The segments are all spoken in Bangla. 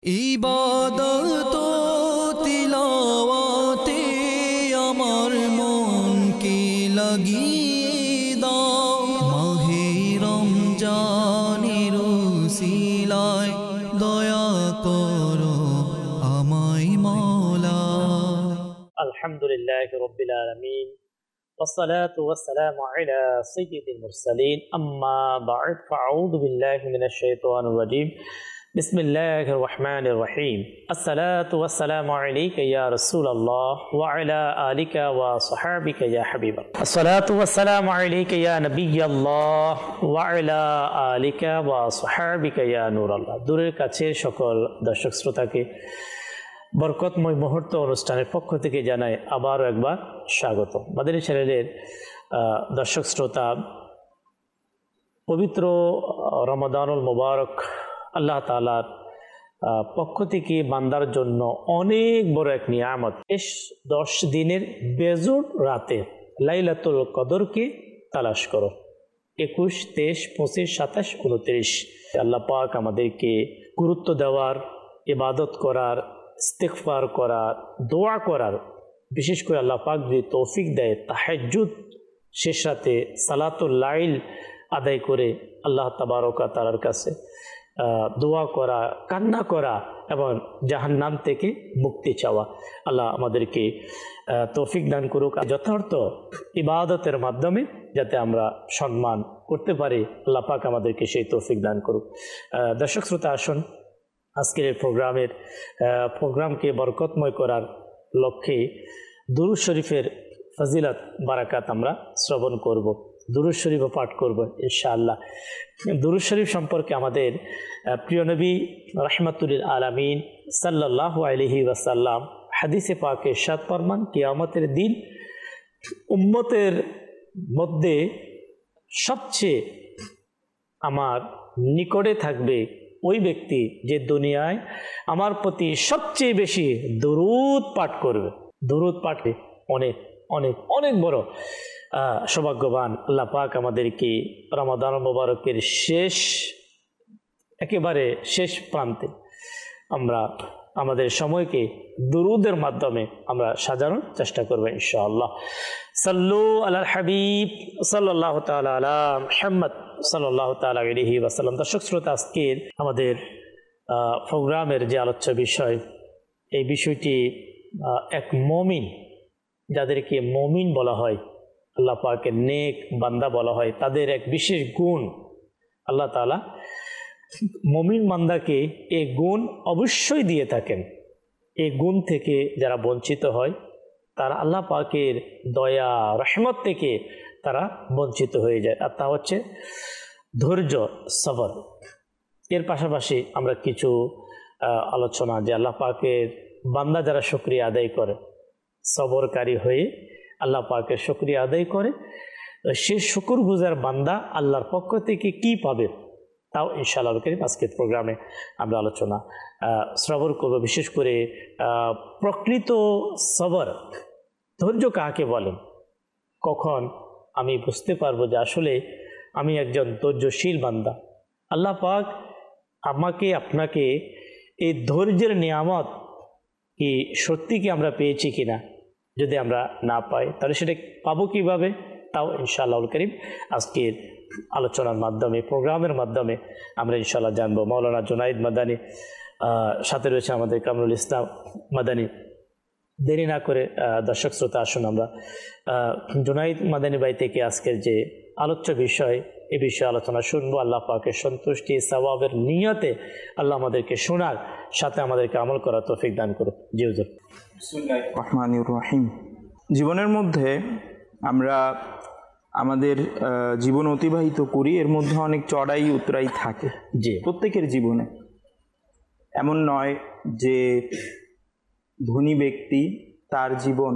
ইবাদত তিলাওয়াতে আমার মনকে লাগিয়ে দাও, মাহে রমজানের উসিলায় দয়া করো আমায় মাওলা। আলহামদুলিল্লাহি রাব্বিল আলামিন والصلاة والسلام على سيد المرسلين أما بعد فأعوذ بالله من الشيطان الرجيم بسم الله الرحمن الرحيم الصلاة والسلام عليك يا رسول الله وعلى آلك وصحابك يا حبيب الله الصلاة والسلام عليك يا نبي الله وعلى آلك وصحابك يا نور الله দূরের কাছে সকল দর্শক শ্রোতাকে বরকতময় মুহূর্ত অনুষ্ঠানের পক্ষ থেকে জানাই আবারও একবার স্বাগত। মাদানী চ্যানেলের দর্শক শ্রোতা, পবিত্র রমাদানুল মুবারক আল্লাহ তাআলার পক্ষ থেকে বান্দার জন্য অনেক বড় এক নিয়ামত। 10 দিনের বেজোড় রাতে লাইলাতুল কদরকে তালাশ করো। 21, 23, 25, 27, 29 আল্লাহ পাক আমাদেরকে গুরুত্ব দেওয়ার, ইবাদত করার, ইস্তিগফার করার, দোয়া করার, বিশেষ করে আল্লাহ পাক যদি তৌফিক দেয় তাহাজ্জুদ শেষ রাতে সালাতুল লাইল আদায় করে আল্লাহ তাবারক ওয়া তাআলার কাছে দোয়া করা, কান্না করা এবং জাহান্নাম থেকে মুক্তি চাওয়া। আল্লাহ আমাদেরকে তৌফিক দান করুক যথার্থ ইবাদতের মাধ্যমে যাতে আমরা সম্মান করতে পারি। আল্লাহ পাক আমাদেরকে সেই তৌফিক দান করুক। দর্শক শ্রোতা, আসুন আজকের এই প্রোগ্রামকে বরকতময় করার লক্ষ্যে দুরূদ শরীফের ফজিলত বারাকাত আমরা শ্রবণ করব, দুরূদ শরীফ পাঠ করব ইনশাআল্লাহ। দুরূদ শরীফ সম্পর্কে আমাদের প্রিয় নবী রাহমাতুল আলামিন সাল্লাল্লাহু আলাইহি ওয়াসাল্লাম হাদিসে পাকে ইরশাদ ফরমান, কিয়ামতের দিন উম্মতের মধ্যে সবচেয়ে আমার নিকটে থাকবে ওই ব্যক্তি যে দুনিয়ায় আমার প্রতি সবচেয়ে বেশি দরুদ পাঠ করবে। দরুদ পাঠে অনেক অনেক অনেক বড় সৌভাগ্যবান। আল্লাহ পাক আমাদেরকে রমাদান মুবারকের একেবারে শেষ প্রান্তে আমরা আমাদের সময়কে দুরুদের মাধ্যমে আমরা সাজানোর চেষ্টা করবো ইনশাআল্লাহ। সাল্লু আলাল হাবিব সাল্লাল্লাহু তাআলা আলা মুহাম্মদ সাল্লাল্লাহু তাআলা আলাইহি ওয়াসাল্লাম। দর্শক শ্রোতা, আজকের আমাদের প্রোগ্রামের যে আলোচ্য বিষয়, এই বিষয়টি এক মুমিন, যাদেরকে মুমিন বলা হয়, আল্লাহ পাকের নেক বান্দা বলা হয়, তাদের এক বিশেষ গুণ আল্লাহ তাআলা মুমিন বান্দাকে এই গুণ অবশ্যই দিয়ে থাকেন। এই গুণ থেকে যারা বঞ্চিত হয় তারা আল্লাহ পাকের দয়া রহমত থেকে তারা বঞ্চিত হয়ে যায়, আর তা হচ্ছে ধৈর্য, সবর। এর পাশাপাশি আমরা কিছু আলোচনা যে আল্লাহ পাকের বান্দা যারা শুকরিয়া আদায় করে, সবরকারী হয়ে আল্লাহ পাকের শুকরিয়া আদায় করে, সে শুকরগুজার বান্দা আল্লাহর পক্ষ থেকে কি পাবে তাও ইনশাআল্লাহ আজকের প্রোগ্রামে আমরা আলোচনা শ্রবণ করব। বিশেষ করে প্রকৃত সবর, ধৈর্য কাকে বলেন, কখন আমি বুঝতে পারবো যে আসলে আমি একজন ধৈর্যশীল বান্দা। আল্লাহ পাক আমাকে আপনাকে এই ধৈর্যের নিয়ামত কি সত্যি কি আমরা পেয়েছি কিনা, যদি আমরা না পাই তাহলে সেটা পাবো কিভাবে, তাও ইনশাআল্লাহ করিম আজকের আলোচনার মাধ্যমে, প্রোগ্রামের মাধ্যমে আমরা ইনশাআল্লাহ জানবো। মাওলানা জুনাইদ মাদানী সাথে রয়েছে আমাদের কামরুল ইসলাম মাদানী। দেরি না করে দর্শক শ্রোতা, আসুন আমরা জুনাইদ মাদানী ভাই থেকে আজকের যে আলোচ্য বিষয়, এই বিষয়ে আলোচনা শুনবো। আল্লাহ পাকের সন্তুষ্টি সওয়াবের নিয়তে আল্লাহ আমাদেরকে শোনার সাথে আমাদেরকে আমল করার তৌফিক দান করুক। জি হুজুর। বিসমিল্লাহির রহমানির রহিম। জীবনের মধ্যে আমরা আমাদের জীবন অতিবাহিত করি, এর মধ্যে অনেক চড়াই উতরাই থাকে। জি, প্রত্যেকের জীবনে এমন নয় যে ধনী ব্যক্তি তার জীবন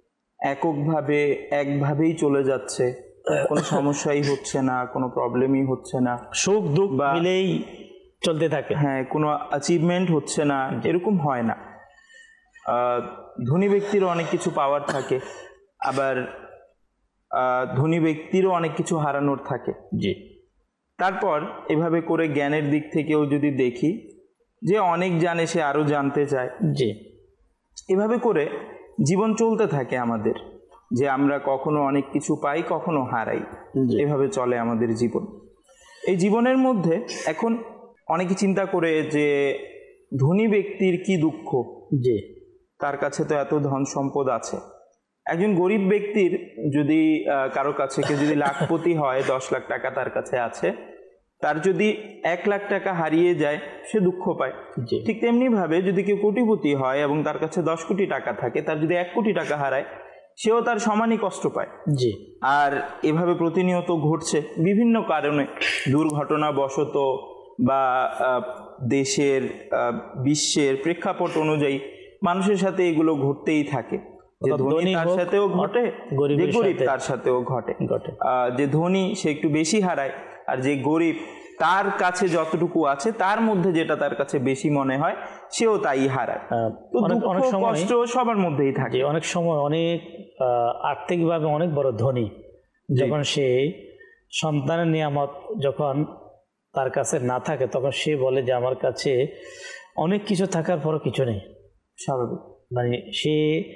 একভাবেই চলে যাচ্ছে, কোনো সমস্যাই হচ্ছে না, কোনো প্রবলেমই হচ্ছে না, সুখ দুঃখ মিলেই চলতে থাকে, হ্যাঁ, কোনো অ্যাচিভমেন্ট হচ্ছে না, এরকম হয় না। ধনী ব্যক্তিরও অনেক কিছু পাওয়ার থাকে, আবার ধনী ব্যক্তিরও অনেক কিছু হারানোর থাকে। জি, তারপর এভাবে করে জ্ঞানের দিক থেকেও যদি দেখি যে অনেক জানে সে আরো জানতে চায়। জি, এভাবে করে জীবন চলতে থাকে আমাদের, যে আমরা কখনো অনেক কিছু পাই, কখনো হারাই, এভাবে চলে আমাদের জীবন। এই জীবনের মধ্যে এখন অনেকে চিন্তা করে যে ধনী ব্যক্তির কি দুঃখ, জি, তার কাছে তো এত ধন সম্পদ আছে। একজন গরিব ব্যক্তির যদি কারো কাছে কেউ যদি লাখপতি হয়, 10 লাখ টাকা তার কাছে আছে, তার যদি 1 লাখ টাকা হারিয়ে যায় সে দুঃখ পায়। জি, ঠিক তেমনি ভাবে যদি কেউ কোটিপতি হয় এবং তার কাছে 10 কোটি টাকা থাকে, তার যদি 1 কোটি টাকা হারায় সেও তার সমানই কষ্ট পায়। জি, আর এভাবে প্রতিনিয়ত ঘটছে বিভিন্ন কারণে, দুর্ঘটনাবশত বা দেশের বিশ্বের প্রেক্ষাপট অনুযায়ী মানুষের সাথে এগুলো ঘটতেই থাকে। যে ধনী তার সাথেও ঘটে, যে গরিব তার সাথেও ঘটে। যে ধনী সে একটু বেশি হারায়, আর যে গরিব তার কাছে যতটুকু আছে তার মধ্যে যেটা তার কাছে বেশি মনে হয় সেও তাই হারায়। তো অনেক কষ্ট সবার মধ্যেই থাকে। অনেক সময় অনেক আর্থিকভাবে অনেক বড় ধনী, যখন সে সন্তানের নিয়ামত যখন তার কাছে না থাকে, তখন সে বলে যে আমার কাছে অনেক কিছু থাকার পরও কিছু নেই। স্বাভাবিক, মানে সে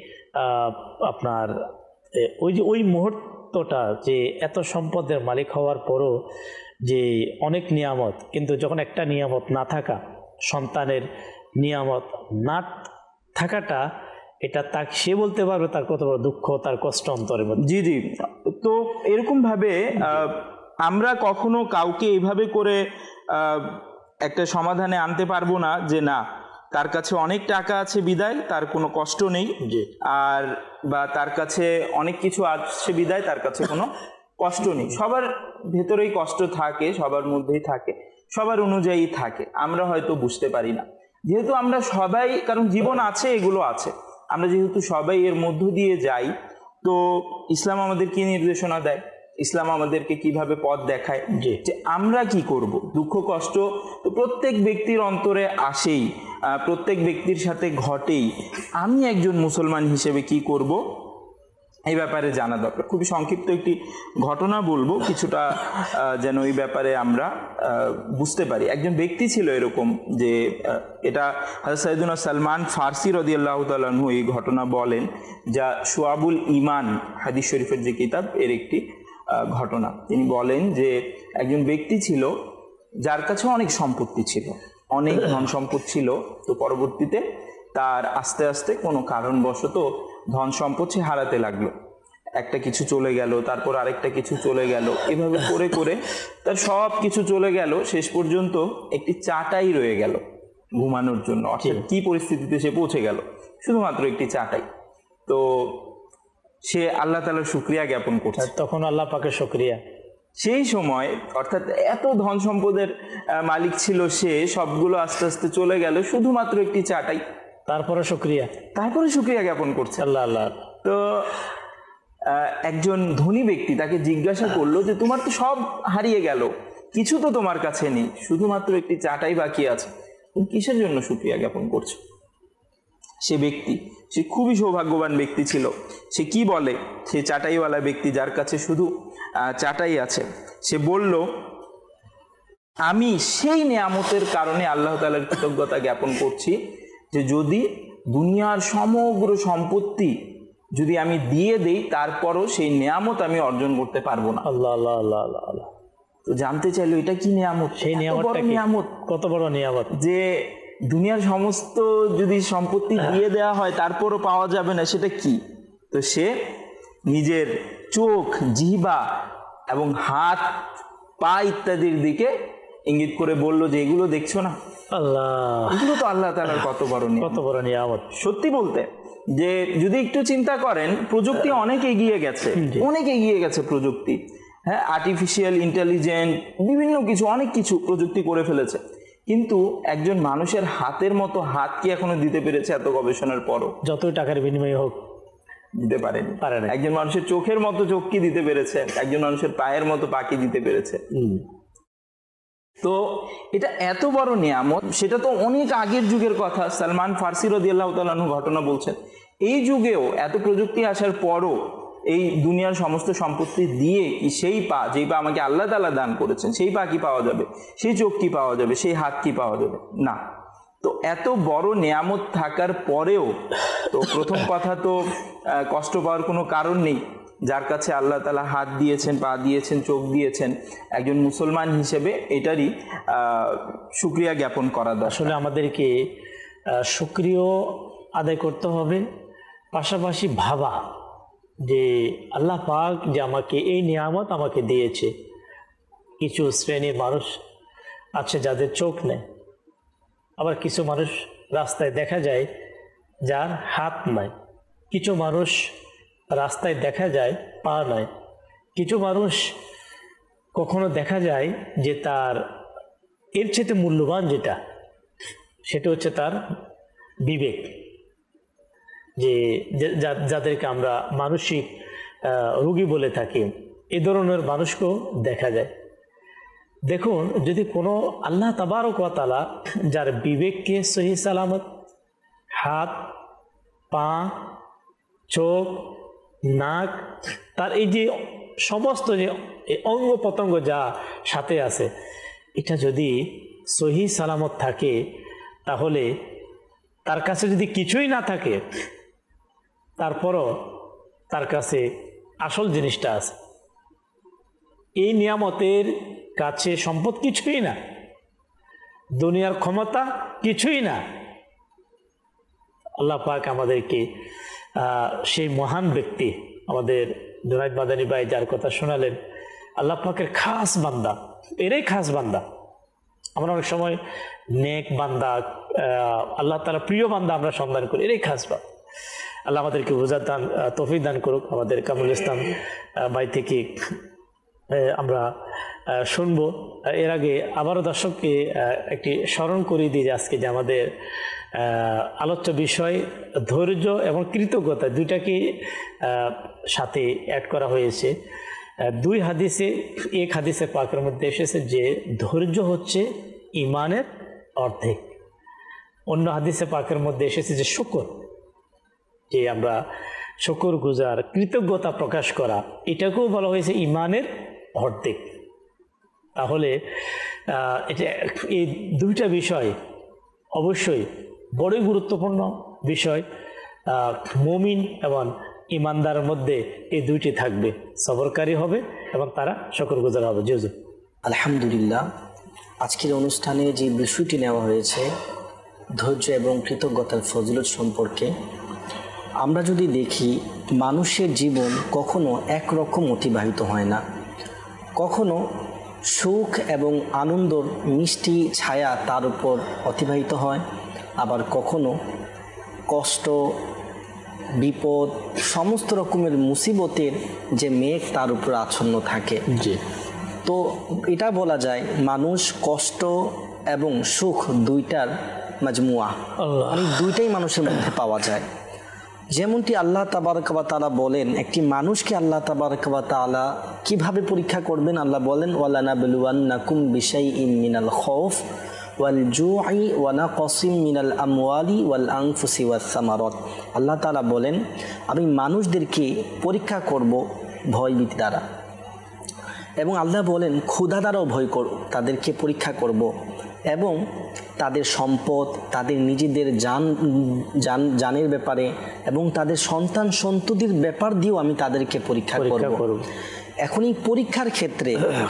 আপনার ওই মুহূর্তটা, যে এত সম্পদের মালিক হওয়ার পরও যে অনেক নিয়ামত, কিন্তু যখন একটা নিয়ামত না থাকা, সন্তানের নিয়ামত না থাকাটা, এটা তাকে সে বলতে পারবে তার কত বড় দুঃখ, তার কষ্ট অন্তরের মধ্যে। জি জি। তো এরকম ভাবে আমরা কখনো কাউকে এইভাবে করে একটা সমাধানে আনতে পারবো না যে না, তার কাছে অনেক টাকা আছে বিদায় তার কোনো কষ্ট নেই, আর বা তার কাছে অনেক কিছু আছে বিদায় তার কাছে কোনো কষ্ট নেই। সবার ভেতরেই কষ্ট থাকে, সবার মধ্যেই থাকে, সবার অনুযায়ী থাকে। আমরা হয়তো বুঝতে পারি না, যেহেতু আমরা সবাই, কারণ জীবন আছে, এগুলো আছে, আমরা যেহেতু সবাই এর মধ্য দিয়ে যাই। তো ইসলাম আমাদের কি নির্দেশনা দেয়, ইসলাম আমাদেরকে কিভাবে পথ দেখায় যে আমরা কি করব। দুঃখ কষ্ট তো প্রত্যেক ব্যক্তির অন্তরে আসেই, প্রত্যেক ব্যক্তির সাথে ঘটেই। আমি একজন মুসলমান হিসেবে কি করব এই ব্যাপারে জানা দরকার। খুবই সংক্ষিপ্ত একটি ঘটনা বলবো, কিছুটা যেন এই ব্যাপারে আমরা বুঝতে পারি। একজন ব্যক্তি ছিল এরকম, যে এটা হযরত সাইয়েদুনা সালমান ফারসি রাদিয়াল্লাহু তাআলা আনহু এই ঘটনা বলেন, যা শুআবুল ঈমান হাদিস শরীফের যে কিতাব, এর একটি ঘটনা। তিনি বলেন যে একজন ব্যক্তি ছিল যার কাছে অনেক সম্পত্তি ছিল, অনেক ধন সম্পদ ছিল। তো পরবর্তীতে তার আস্তে আস্তে কোনো কারণবশত ধন সম্পদ সে হারাতে লাগলো। একটা কিছু চলে গেল, তারপর আরেকটা কিছু চলে গেল, এভাবে করে করে তার সব কিছু চলে গেল। শেষ পর্যন্ত একটি চাটাই রয়ে গেল ঘুমানোর জন্য। অর্থাৎ কি পরিস্থিতিতে সে পৌঁছে গেল, শুধুমাত্র একটি চাটাই। তো সে আল্লাহ তাআলার শুকরিয়া জ্ঞাপন করছে, তখন আল্লাহ পাকের শুকরিয়া। সেই সময় অর্থাৎ এত ধন সম্পদের মালিক ছিল সে, সবগুলো আস্তে আস্তে চলে গেল, শুধুমাত্র একটি চাটাই, তারপরে শুকরিয়া জ্ঞাপন করছে আল্লাহ আল্লাহ। তো একজন ধনী ব্যক্তি তাকে জিজ্ঞাসা করলো যে তোমার তো সব হারিয়ে গেল, কিছু তো তোমার কাছে নেই, শুধুমাত্র একটি চাটাই বাকি আছে, তুমি কিসের জন্য শুকরিয়া জ্ঞাপন করছো? সে ব্যক্তি, সে খুবই সৌভাগ্যবান ব্যক্তি ছিল। সে কি বলে, সে চাটাইওয়ালা ব্যক্তি যার কাছে শুধু চাটাই আছে, সে বলল আমি সেই নিয়ামতের কারণে আল্লাহ তাআলার কৃতজ্ঞতা জ্ঞাপন করছি যে যদি দুনিয়ার সমগ্র সম্পত্তি যদি আমি দিয়ে দেই, তারপরও সেই নিয়ামত আমি অর্জন করতে পারবো না। আল্লাহ আল্লাহ আল্লাহ আল্লাহ আল্লাহ। তো জানতে চাইলো এটা কি নিয়ামত, সেই নিয়ামত কত বড় নিয়ামত, যে দুনিয়ার সমস্ত যদি সম্পত্তি দিয়ে দেওয়া হয় তারপরও পাওয়া যাবে না, সেটা কি? তো সে নিজের চোখ, জিহ্বা এবং হাত, পা ইত্যাদির দিকে ইঙ্গিত করে বলল যে এগুলো দেখছো না, আল্লাহ, এগুলো তো আল্লাহ তাআলার কত বড় নিয়ামত। সত্যি বলতে যে যদি একটু চিন্তা করেন, প্রযুক্তি অনেক এগিয়ে গেছে প্রযুক্তি। হ্যাঁ, আর্টিফিশিয়াল ইন্টেলিজেন্স, বিভিন্ন কিছু, অনেক কিছু প্রযুক্তি করে ফেলেছে, কিন্তু একজন মানুষের হাতের মতো হাত কি এখনো দিতে পেরেছে? এত গবেষণার পরও যতই টাকার বিনিময়ে হোক দিতে পারেনি। একজন মানুষের চোখের মতো চোখ কি দিতে পেরেছে? একজন মানুষের পায়ের মতো পা কি দিতে পেরেছে? তো এটা এত বড় নিয়ামত, সেটা তো অনেক আগের যুগের কথা। সালমান ফারসি রাদিয়াল্লাহু তাআলা আনহু ঘটনা বলছেন, এই যুগেও এত প্রযুক্তি আসার পরও এই দুনিয়ার সমস্ত সম্পত্তি দিয়ে কি সেই পা, যেই পা আমাকে আল্লাহ তাআলা দান করেছেন, সেই পা কি পাওয়া যাবে? সেই চোখ কি পাওয়া যাবে? সেই হাত কি পাওয়া যাবে? না। তো এত বড় নিয়ামত থাকার পরেও তো প্রথম কথা তো কষ্ট পাওয়ার কোনো কারণ নেই। যার কাছে আল্লাহ তাআলা হাত দিয়েছেন, পা দিয়েছেন, চোখ দিয়েছেন, একজন মুসলমান হিসেবে এটারই শুকরিয়া জ্ঞাপন করা দরকার। আসলে আমাদেরকে শুকরিয়া আদায় করতে হবে, পাশাপাশি ভাবা যে আল্লাহ পাক যে আমাকে এই নিয়ামত আমাকে দিয়েছে। কিছু শ্রেণীর মানুষ আছে যাদের চোখ নেই, আবার কিছু মানুষ রাস্তায় দেখা যায় যার হাত নাই, কিছু মানুষ রাস্তায় দেখা যায় পা নাই, কিছু মানুষ কখনো দেখা যায় যে তার এর চেয়ে মূল্যবান যেটা সেটা হচ্ছে তার বিবেক, যে যাদেরকে আমরা মানসিক রোগী বলে থাকি, এ ধরনের মানুষকেও দেখা যায়। দেখুন, যদি কোনো আল্লাহ তাবারক ওয়া তাআলা যার বিবেককে সহি সালামত, হাত, পা, চোখ, নাক, তার এই যে সমস্ত যে অঙ্গ প্রত্যঙ্গ যা সাথে আছে, এটা যদি সহি সালামত থাকে, তাহলে তার কাছে যদি কিছুই না থাকে, তারপরও তার কাছে আসল জিনিসটা আছে। এই নিয়ামতের কাছে সম্পদ কিছুই না, দুনিয়ার ক্ষমতা কিছুই না। আল্লাহ পাক আমাদেরকে সেই মহান ব্যক্তি আমাদের জুনাইদ মাদানী ভাই যার কথা শোনালেন, আল্লাহ পাকের খাস বান্দা, এরাই খাস বান্দা। আমরা অনেক সময় নেক বান্দা, আল্লাহ তাআলা প্রিয় বান্দা আমরা সন্ধান করি, এরাই খাস বান্দা। আল্লাহ আমাদেরকে বোঝার দান, তৌফিক দান করুক। আমাদের কামরুল ইসলাম ভাই থেকে আমরা শুনবো। এর আগে আবারও দর্শককে একটি স্মরণ করিয়ে দিই যে আজকে যে আমাদের আলোচ্য বিষয় ধৈর্য এবং কৃতজ্ঞতা, দুইটাকে সাথে অ্যাড করা হয়েছে। দুই হাদিসে, এক হাদিসে পাকের মধ্যে এসেছে যে ধৈর্য হচ্ছে ইমানের অর্ধেক। অন্য হাদিসে পাকের মধ্যে এসেছে যে শুকর, যে আমরা শুকর গুজার, কৃতজ্ঞতা প্রকাশ করা, এটাকেও বলা হয়েছে ইমানের অর্ধেক। তাহলে এটা এই দুইটা বিষয় অবশ্যই বড়ই গুরুত্বপূর্ণ বিষয়। মুমিন এবং ইমানদারের মধ্যে এই দুইটি থাকবে, সবরকারী হবে এবং তারা শুকরগুজার হবে। জি হুজুর। আলহামদুলিল্লাহ, আজকের অনুষ্ঠানে যে বিষয়টি নেওয়া হয়েছে ধৈর্য এবং কৃতজ্ঞতার ফজিলত সম্পর্কে, আমরা যদি দেখি মানুষের জীবন কখনো একরকম অতিবাহিত হয় না। কখনো সুখ এবং আনন্দর মিষ্টি ছায়া তার উপর অতিবাহিত হয়, আবার কখনো কষ্ট, বিপদ, সমস্ত রকমের মুসিবতের যে মেঘ তার উপর আচ্ছন্ন থাকে। জি। তো এটা বলা যায় মানুষ কষ্ট এবং সুখ দুইটার মাজমুয়া, মানে দুইটাই মানুষের মধ্যে পাওয়া যায়। যেমনটি আল্লাহ তাবারক ওয়া তাআলা বলেন, একটি মানুষকে আল্লাহ তাবারক ওয়া তাআলা কিভাবে পরীক্ষা করবেন, আল্লাহ বলেন ওয়ালানাবলুওয়ান্নাকুম বিশাইইম মিনাল খাউফ ওয়াল জুই ওয়া নাকসিম মিনাল আমওয়ালি ওয়াল আনফুসি ওয়াস সামারাত। আল্লাহ তাআলা বলেন, আমি মানুষদেরকে পরীক্ষা করব ভয়ভীতি দ্বারা, এবং আল্লাহ বলেন ক্ষুধা দ্বারাও ভয় করব, তাদেরকে পরীক্ষা করব, এবং তাদের সম্পদ, তাদের নিজেদের জানের ব্যাপারে এবং তাদের সন্তান সন্ততির ব্যাপার দিয়েও আমি তাদেরকে পরীক্ষা করব। এখন এই পরীক্ষার ক্ষেত্রে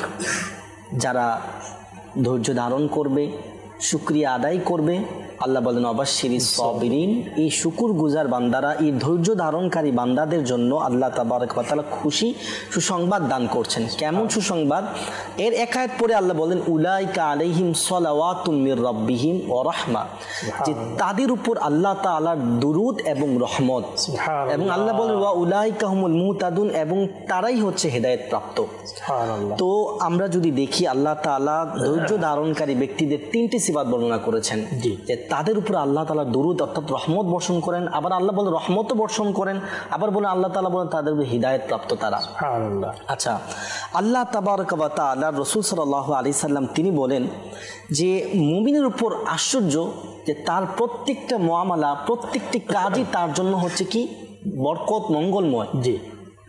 যারা ধৈর্য ধারণ করবে, শুকরিয়া আদায় করবে, আল্লাহ বলেন অবাশশিরিস সাবিরিন, এই শুকুর গুজার বান্দারা, এই ধৈর্য ধারণকারী বান্দাদের জন্য আল্লাহ তাবারক ওয়া তাআলা খুশি সুসংবাদ দান করছেন। কেমন সুসংবাদ? এর এক আয়াত পরে আল্লাহ বলেন উলাইকা আলাইহিম সালাওয়াতুম মির রাব্বিহিম ওয়া রাহমা, যে তাদের উপর আল্লাহ তাআলার দুরূদ এবং রহমত, এবং আল্লাহ বলেন ওয়া উলাইকা হুমুল মুহতাদুন, এবং তারাই হচ্ছে হেদায়েত প্রাপ্ত। তো আমরা যদি দেখি আল্লাহ তাআলা ধৈর্য ধারণকারী ব্যক্তিদের তিনটি সিফাত বর্ণনা করেছেন, যে তাদের উপর আল্লাহ তাআলা দুরূদ অর্থাৎ রহমত বর্ষণ করেন, আবার আল্লাহ বলেন রহমতও বর্ষণ করেন, আবার বলেন আল্লাহ তাআলা বলেন তাদের উপর হিদায়াত প্রাপ্ত তারা। আচ্ছা, আল্লাহ তাবারক ওয়া তাআলা রাসূল সাল্লাল্লাহু আলাইহি সাল্লাম তিনি বলেন যে মুমিনের উপর আশ্চর্য যে তার প্রত্যেকটা মুআমালা, প্রত্যেকটি কাজই তার জন্য হচ্ছে কি বরকত, মঙ্গলময়। জি।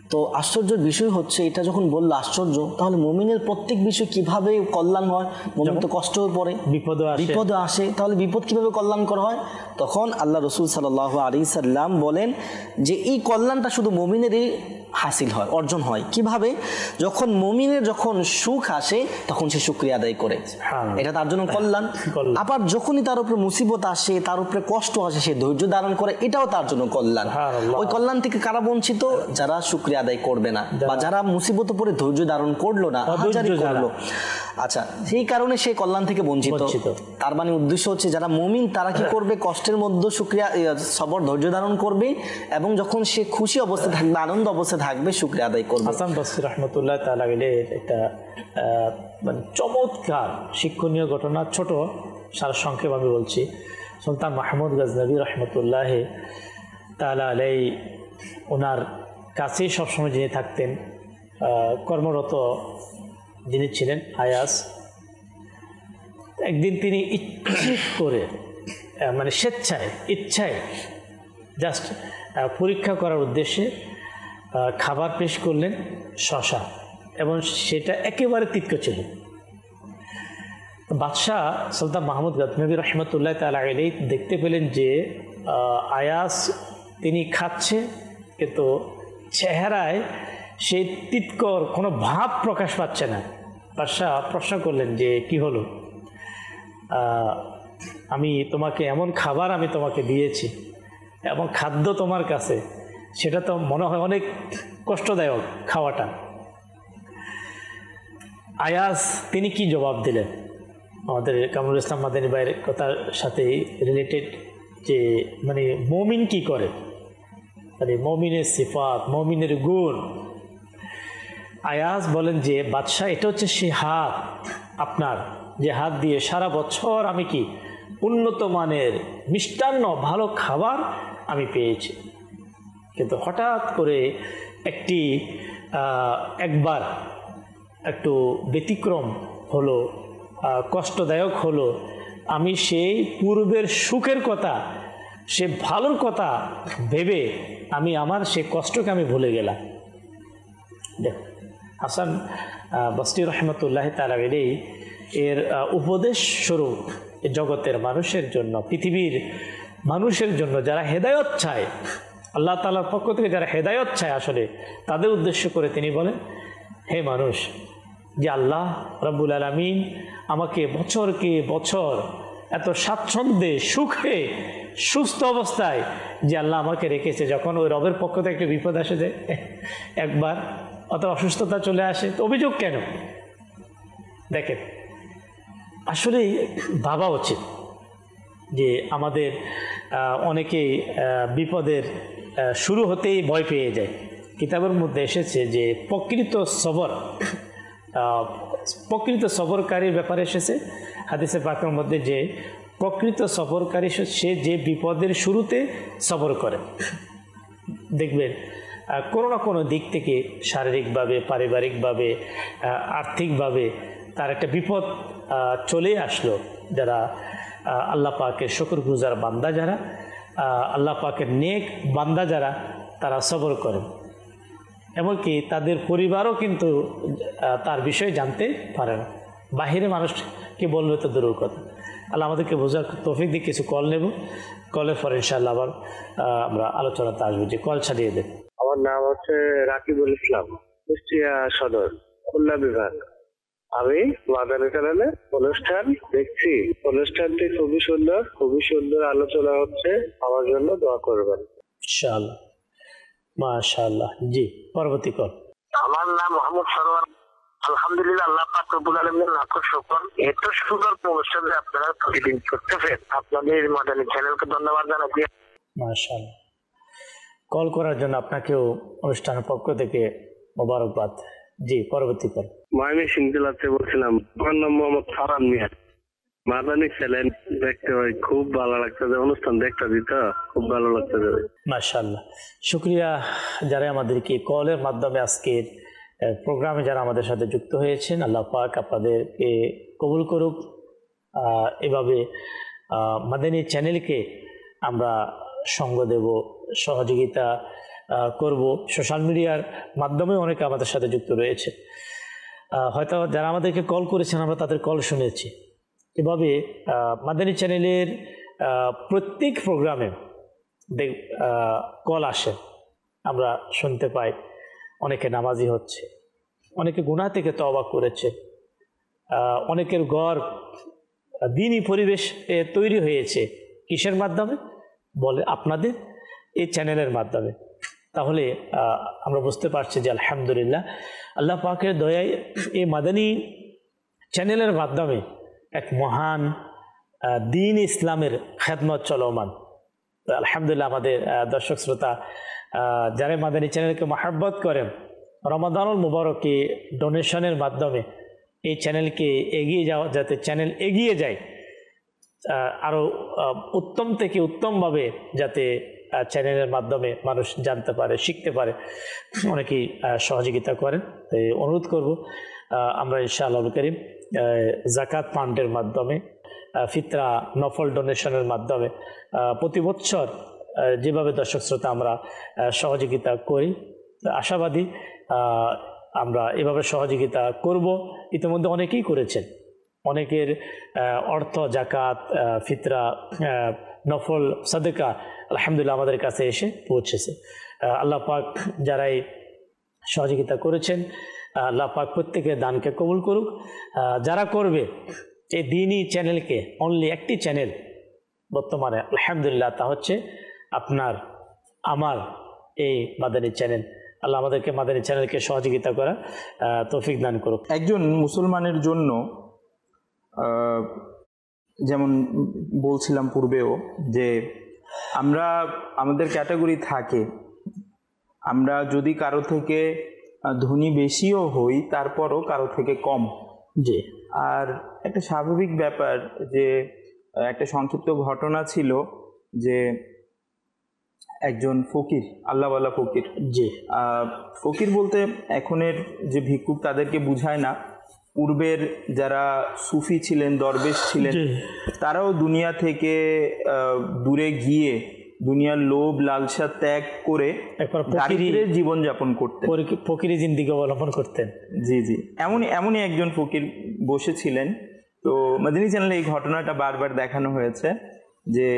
তো আশ্চর্যের বিষয় হচ্ছে, এটা যখন বললো আশ্চর্য, তাহলে মুমিনের প্রত্যেক বিষয় কিভাবে কল্যাণ হয়? মুমিন তো কষ্ট হয়ে পড়ে, বিপদ আসে, তাহলে বিপদ কিভাবে কল্যাণ করা হয়? তখন আল্লাহ রসুল সাল্লাল্লাহু আলাইহি সাল্লাম বলেন যে এই কল্যাণটা শুধু মুমিনেরই হাসিল হয়, অর্জন হয়। কিভাবে? যখন মুমিনের যখন সুখ আসে তখন সে শুকরিয়া আদায় করে, এটা তার জন্য কল্যাণ। আবার যখনই তার উপরে মুসিবত আসে, তার উপরে কষ্ট আসে, সে ধৈর্য ধারণ করে, এটাও তার জন্য কল্যাণ। ওই কল্যাণ থেকে কারা বঞ্চিত? যারা শুকরিয়া আদায় করবে না, বা যারা মুসিবত পরে ধৈর্য ধারণ করলো না, আহাজারি করলো, আচ্ছা, সেই কারণে সে কল্যাণ থেকে বঞ্চিত। তার মানে উদ্দেশ্য হচ্ছে যারা মুমিন তারা কি করবে? কষ্টের মধ্যে শুকরিয়া, সবর, ধৈর্য ধারণ করবে, এবং যখন সে খুশি অবস্থায় থাকবে, আনন্দ অবস্থায় থাকবে, শুকরিয়া আদায় করবে। হাসান বসরি রাহমাতুল্লাহ তাআলা আলাইহি একটা মানে চমৎকার শিক্ষণীয় ঘটনা, ছোট সারসংক্ষেপ আমি বলছি। সুলতান মাহমুদ গজনবী রাহমাতুল্লাহ তাআলা আলাইহি ওনার কাছেই সবসময় যিনি থাকতেন, কর্মরত যিনি ছিলেন আয়াস, একদিন তিনি ইচ্ছে করে, মানে স্বেচ্ছায়, ইচ্ছায় জাস্ট পরীক্ষা করার উদ্দেশ্যে খাবার পেশ করলেন, শশা, এবং সেটা একেবারে তিক্ত ছিল। বাদশাহ সুলতান মাহমুদ গজনবী রহমতুল্লাহ তাআলা আলাইহি দেখতে পেলেন যে আয়াস তিনি খাচ্ছে, কিন্তু চেহারায় সেই তিতকর কোনো ভাব প্রকাশ পাচ্ছে না। বাদশাহ প্রশ্ন করলেন যে কি হলো? আমি তোমাকে এমন খাবার আমি তোমাকে দিয়েছি এবং খাদ্য তোমার কাছে, সেটা তো মনে হয় অনেক কষ্টদায়ক খাওয়াটা। আয়াস তিনি কি জবাব দিলেন? আমাদের কামরুল ইসলাম মাদানী ভাইয়ের কথার সাথে রিলেটেড, যে মানে মমিন কি করে, মানে মমিনের সিফাত, মমিনের গুণ। আয়াস বলেন যে বাদশাহ, এটা হচ্ছে সে হাত আপনার, যে হাত দিয়ে সারা বছর আমি কি উন্নত মানের মিষ্টান্ন, ভালো খাবার আমি পেয়েছি, কিন্তু হঠাৎ করে একবার একটু ব্যতিক্রম হলো, কষ্টদায়ক হলো। আমি সেই পূর্বের সুখের কথা, সে ভালোর কথা ভেবে আমি আমার সেই কষ্টকে আমি ভুলে গেলাম। দেখ, হাসান বসরি রহমতুল্লাহ তাআলা আলাইহি এর উপদেশ স্বরূপ জগতের মানুষের জন্য, পৃথিবীর মানুষের জন্য যারা হেদায়ত চায়, আল্লাহ তাআলার পক্ষ থেকে যারা হেদায়ত চায়, আসলে তাদের উদ্দেশ্য করে তিনি বলেন, হে মানুষ, যে আল্লাহ রাব্বুল আলামিন আমাকে বছরকে বছর এত স্বাচ্ছন্দ্যে, সুখে, সুস্থ অবস্থায় যে আল্লাহ আমাকে রেখেছে, যখন ওই রবের পক্ষ থেকে একটা বিপদ আসে যায় একবার, অত অসুস্থতা চলে আসে, তো অভিযোগ কেন? দেখেন, আসলেই ভাবা উচিত যে আমাদের অনেকেই বিপদের শুরু হতেই ভয় পেয়ে যায়। কিতাবের মধ্যে এসেছে যে প্রকৃত সবরকারীর ব্যাপারে এসেছে হাদিসে পাকের মধ্যে, যে প্রকৃত সবরকারী সে যে বিপদের শুরুতে সবর করে। দেখবেন কোনো না কোনো দিক থেকে, শারীরিকভাবে, পারিবারিকভাবে, আর্থিকভাবে তার একটা বিপদ চলে আসলো। যারা আল্লাহ পাকের শুকরগুজার বান্দা, যারা আল্লাহ পাকের নেক বান্দা যারা, তারা সবর করেন, এমনকি তাদের পরিবারও কিন্তু তার বিষয়ে জানতে পারে না। বাহিরে মানুষকে বলবে তো দূরের কথা। আল্লাহ আমাদেরকে বোঝার তৌফিক দিয়ে কিছু কল নেব, কলের পরে ইনশাআল্লাহ আবার আমরা আলোচনাতে আসবো। যে কল ছাড়িয়ে দেন। আমার নাম হচ্ছে রাকিবুল ইসলাম, কুষ্টিয়া সদর, খুলনা বিভাগ। আমি মাদানী চ্যানেলে অনুষ্ঠান দেখছি, অনুষ্ঠানটি খুবই সুন্দর, খুবই সুন্দর আলোচনা হচ্ছে, আমার জন্য দোয়া করবেন ইনশাআল্লাহ। মাশাআল্লাহ। জি, পরবর্তী কল। আমার নাম মোহাম্মদ সরওয়ার। আলহামদুলিল্লাহ, আল্লাহ পাক রব্বুল আলামিনের লাখ শুকর, এত সুন্দর অনুষ্ঠান আপনারা প্রতিদিন করতেছেন। আপনাদের মাদানী চ্যানেলকে ধন্যবাদ জানাচ্ছি। মাশাআল্লাহ। কল করার জন্য আপনাকেও অনুষ্ঠানের পক্ষ থেকে মোবারকবাদ। জি, পরবর্তী কল। ময়মনসিংহ জেলাতে বলছিলাম। আমার নাম মোহাম্মদ ফারহান মিয়া। মাদানী চ্যানেল দেখতে হয়, খুব ভালো লাগতেছে, অনুষ্ঠান দেখতে দিত, খুব ভালো লাগতেছে। মাশাআল্লাহ, শুকরিয়া যারা আমাদেরকে কলের মাধ্যমে আজকের প্রোগ্রামে যারা আমাদের সাথে যুক্ত হয়েছেন। আল্লাহ পাক আপনাদেরকে কবুল করুক। এভাবে মাদানী চ্যানেলকে আমরা সঙ্গ দেব, সহযোগিতা করব। সোশ্যাল মিডিয়ার মাধ্যমে অনেকে আমাদের সাথে যুক্ত রয়েছে, হয়তো যারা আমাদেরকে কল করেছেন আমরা তাদের কল শুনেছি। এভাবে মাদানী চ্যানেলের প্রত্যেক প্রোগ্রামে কল আসে, আমরা শুনতে পাই অনেকে নামাজি হচ্ছে, অনেকে গুনাহ থেকে তওবা করেছে, অনেকের ঘর দ্বীনি পরিবেশ তৈরি হয়েছে। কিসের মাধ্যমে? বলে আপনাদের এই চ্যানেলের মাধ্যমে। তাহলে আমরা বুঝতে পারছি যে আলহামদুলিল্লাহ আল্লাহ পাকের দয়ায় এই মাদানী চ্যানেলের মাধ্যমে এক মহান দ্বীন ইসলামের খেদমত চলমান। আলহামদুলিল্লাহ আমাদের দর্শক শ্রোতা যারা মাদানী চ্যানেলকে মহব্বত করেন, রমাদানুল মুবারকে ডোনেশনের মাধ্যমে এই চ্যানেলকে এগিয়ে যাওয়া, যাতে চ্যানেল এগিয়ে যায় আরও উত্তম থেকে উত্তমভাবে, যাতে চ্যানেলের মাধ্যমে মানুষ জানতে পারে, শিখতে পারে, অনেকেই সহযোগিতা করেন। তাই অনুরোধ করব আমরা ইনশাআল্লাহ করিম জাকাত ফান্ডের মাধ্যমে, ফিতরা নফল ডোনেশনের মাধ্যমে প্রতি বছর যেভাবে দর্শক শ্রোতা আমরা সহযোগিতা করি, আশাবাদী আমরা এভাবে সহযোগিতা করব। ইতিমধ্যে অনেকেই করেছেন, অনেকের অর্থ জাকাত, ফিতরা, নফল সাদেকা আলহামদুলিল্লাহ আমাদের কাছে এসে পৌঁছেছে। আল্লাহ পাক যারাই সহযোগিতা করেছেন, আল্লাহ পাক প্রত্যেকের দানকে কবুল করুক। যারা করবে এই দ্বীনি চ্যানেলকে, অনলি একটি চ্যানেল বর্তমানে আলহামদুলিল্লাহ, তা হচ্ছে আপনার আমার এই মাদানী চ্যানেল। আল্লাহ আমাদেরকে মাদানী চ্যানেলকে সহযোগিতা করা তৌফিক দান করুক। একজন মুসলমানের জন্য যেমন বলছিলাম পূর্বেও যে আমরা আমাদের ক্যাটাগরি থাকে, আমরা যদি কারো থেকে ধনী বেশিও হই তারপরও কারো থেকে কম। জি। আর একটা স্বাভাবিক ব্যাপার যে একটা সংক্ষিপ্ত ঘটনা ছিল যে একজন ফকির, আল্লাহওয়ালা ফকির। জি। ফকির বলতে এখনের যে ভিক্ষুক তাদেরকে বুঝায় না, পূর্বের যারা সুফি ছিলেন, দরবেশ ছিলেন, তারাও দুনিয়া থেকে দূরে গিয়ে দুনিয়ার লোভ লালসা ত্যাগ করে দারিদ্র্যের জীবনযাপন করতেন, ফকিরি জিন্দিগি অবলম্বন করতেন। জি জি, এমনই একজন ফকির বসেছিলেন। তো মাদানী চ্যানেলে এই ঘটনাটা বারবার দেখানো হয়েছে যে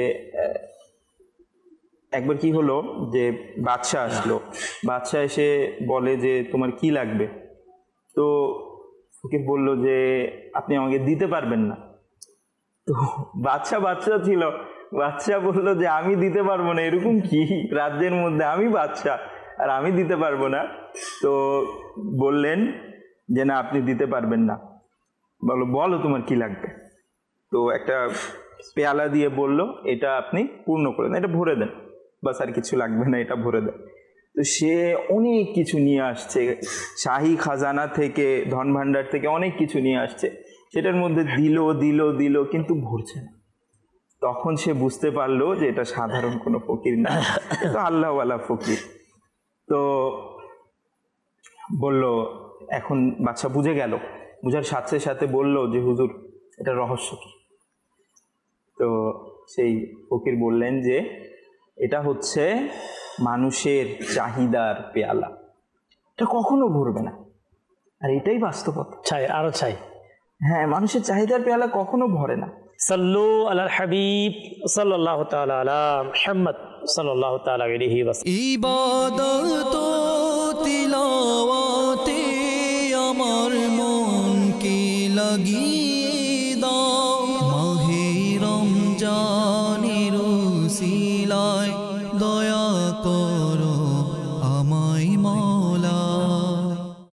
একবার কি হলো যে বাদশাহ আসলো, বাদশাহ এসে বলে যে তোমার কি লাগবে? তো ফকির বলল যে আপনি আমাকে দিতে পারবেন না। তো বাদশাহ ছিল, বাদশাহ বললো যে আমি দিতে পারবো না, এরকম কি রাজ্যের মধ্যে আমি বাদশাহ আর আমি দিতে পারবো না? তো বললেন যে না, আপনি দিতে পারবেন না। বলো তোমার কি লাগবে? তো একটা পেয়ালা দিয়ে বলল এটা আপনি পূর্ণ করে দেন, এটা ভরে দেন, বাস আর কিছু লাগবে না, এটা ভরে দেন। তো সে অনেক কিছু নিয়ে আসছে, শাহী খাজানা থেকে, ধন ভাণ্ডার থেকে অনেক কিছু নিয়ে আসছে, সেটার মধ্যে দিল কিন্তু ভরছে না। তখন সে বুঝতে পারলো যে এটা সাধারণ কোনো ফকির না, তো আল্লাহওয়ালা ফকির। তো বলল, এখন বাচ্চা বুঝে গেল, বুঝার সাথে সাথে বলল যে হুজুর এটা রহস্য কি? তো সেই ফকির বললেন যে এটা হচ্ছে মানুষের চাহিদার পেয়ালা, এটা কখনো ভরবে না। আর এটাই বাস্তবতা। আরো চাই। হ্যাঁ, মানুষের চাহিদার পেয়ালা কখনো ভরে না। সাল্লু আলাল হাবিব সাল্লাল্লাহু তাআলা আলা মুহাম্মদ সাল্লাল্লাহু তাআলা আলাইহি ওয়াসাল্লাম। ইবাদত তিলাওয়াতে আমার মন কি লাগিয়ে দাও, মাহে রমজানের উসিলায় দয়া